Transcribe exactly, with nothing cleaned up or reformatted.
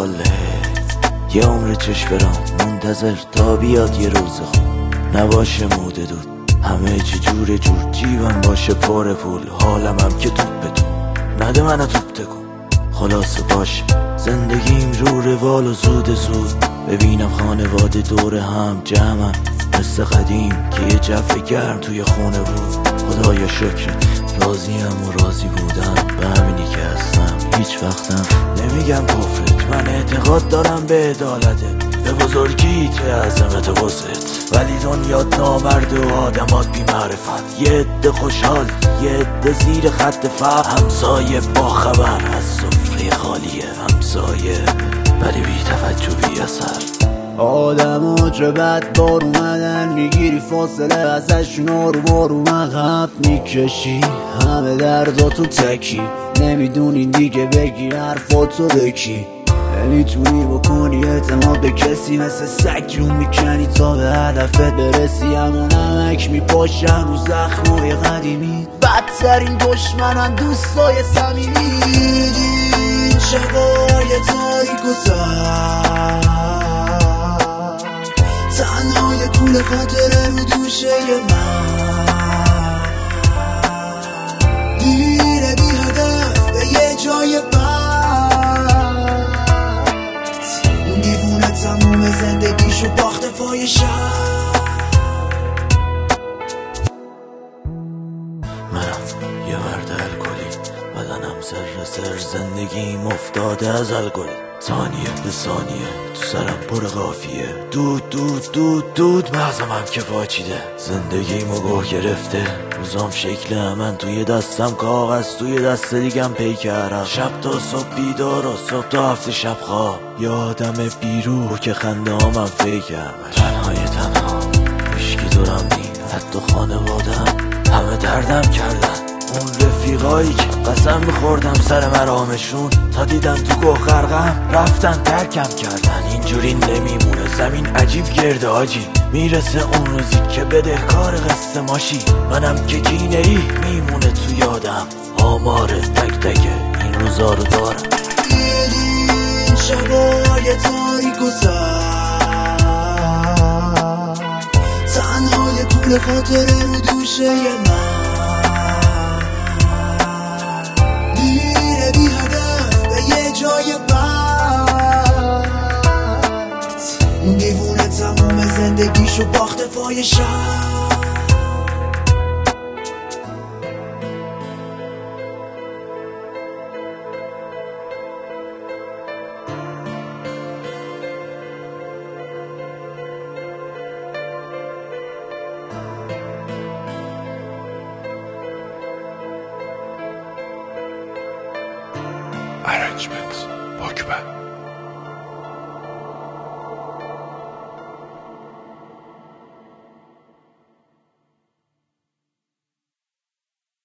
واله یه عمر چشم برام منتظر تا بیاد یه روز خوب نباشه موده دود همه چی جور جور جیبم باشه پر پول حالم هم که توپ به تو نده منو توپ تکون خلاصه باشه زندگیم رو روال و زود زود ببینم خانواده دور هم جمعن مثل قدیم که یه جفه گرم توی خونه بود خدایا شکرت راضیم و راضی بودم به همینی که هستم هیچ وقتم نمیگم کفرت من اعتقاد دارم به عدالته به بزرگی توی عظمت وسط ولی دنیات نامرد و آدمات بی معرفت یه عده خوشحال یه عده زیر خط فقر همسایه با خبر از سفره خالیه همسایه ولی بی توجه بی اثر آدم عجبت بار اومدن میگیری فاصله ازشون رو بارو مقب میکشی همه درداتو تکی نمیدونی دیگه بگی حرفاتو بکی نمیتونی بکنی اعتماد به کسی مثل سگ رو میکنی تا به هدفت برسی اما نمک میپاشن رو زخمای قدیمی بدترین دشمنن دوستای صمیمی این شبای تاریک و سر تنها یه کوله خاطره رو دوشه من دیره بی هدف به یه جای بد اون دیوونه تموم زندگیشو باخته پای شب منم یه ورد الکلی بدنم سر سر زندگیم افتاده از الکلی ثانیه به ثانیه تو سرم پر قافیه دود دود دود دود مغزم هم که پاچیده زندگیمو گوه گرفته روزام شکل من توی دستم کاغذ توی دست دیگم پیکرم شب تا صبح بیدار و صبح تا هفته شب خواب یادم بیروح که خنده هامم فیکم تنهای تنها هیچکی دورم نی حتی خانوادم همه دردم کردن اون رفیقایی که قسم میخوردم سر مرامشون تا دیدم تو گوه غرقم رفتن ترکم کردن اینجوری نمیمونه زمین عجیب گرده آجی میرسه اون روزی که بدهکار قصه ماشی منم که جینه ای میمونه تو یادم آمار تک تک این روزا رو دارم این شبای تاریک و سر تنها یه کوله خاطره رو دوشه من جای بد اون دیوونه تموم زندگیشو باخته پای شب Arrangements, Pokemon.